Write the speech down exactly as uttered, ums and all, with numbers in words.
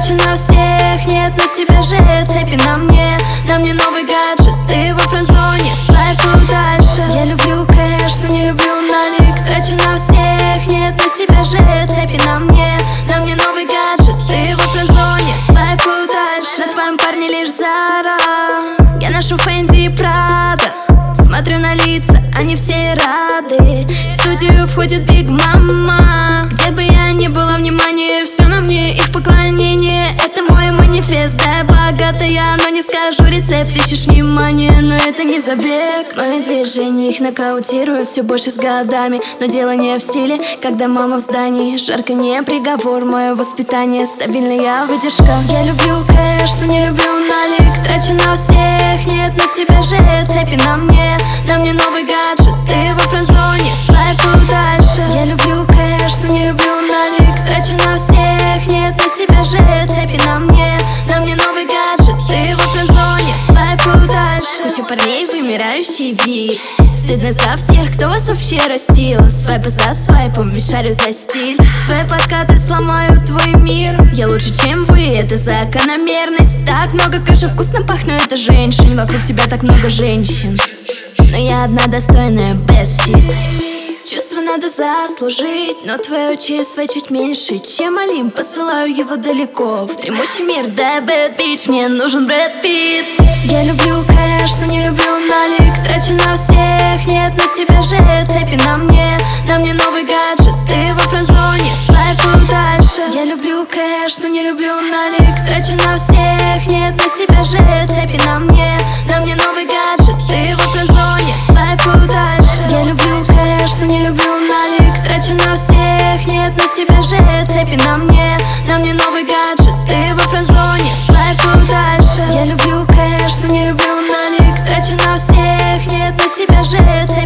трачу на всех, нет на себя же цепи на мне. На мне новый гаджет, ты во френдзоне, свайпаю дальше. Я люблю кэш, но не люблю налик. Трачу на всех, нет на себя же цепи на мне. На мне новый гаджет, ты во френдзоне, свайпаю дальше. На твоем парне лишь Зара, я ношу Фенди и Прада. Смотрю на лица, они все рады. В студию входит Биг Мама. Где бы я ни была, внимание, все на мне. Их поклонение, это мой манифест. Да, я богатая, но не скажу рецепт. Ищешь внимание, но это не забег. Мои движения их нокаутируют все больше с годами. Но дело не в силе, когда мама в здании. Жарко не приговор, мое воспитание, стабильная выдержка. Я люблю кэш, но не люблю налик. Трачу на всех, нет на себя же цепи на мне. На мне новый гаджет, ты во френдзоне, свайпаю дальше. Я люблю кэш, но не люблю налик. Трачу на всех, нет на себя же цепи на мне. На мне новый гаджет, ты во френдзоне, свайпаю дальше. Куча парней, вымирающий вид. Стыдно за всех, кто вас вообще растил. Свайпы за свайпом, и шарю за стиль. Твои подкаты сломают твой мир. Я лучше, чем вы, это закономерность. Так много кэша, вкусно пахну, это женщин. Вокруг тебя так много женщин, но я одна достойная, best shit. Чувства надо заслужить, но твое чувство чуть меньше, чем Олимп. Посылаю его далеко, в дремучий мир. Да, bad bitch, мне нужен Брэд Питт. Я люблю кэш, но не люблю налик. Трачу на всех, нет на себя же цепи на мне. На мне новый гаджет, ты во френдзоне, свайпаю дальше. Я люблю кэш, но не люблю налик. Трачу на всех, нет на себя же цепи на мне. На мне новый гаджет, ты во френдзоне, свайпаю дальше. Я люблю кэш, но не люблю налик. Трачу на всех, нет на себя же цепи на мне. На мне новый гаджет, ты во френдзоне, свайпаю дальше. Я люблю кэш, но не люблю налик. Трачу на всех, нет на себя же цепи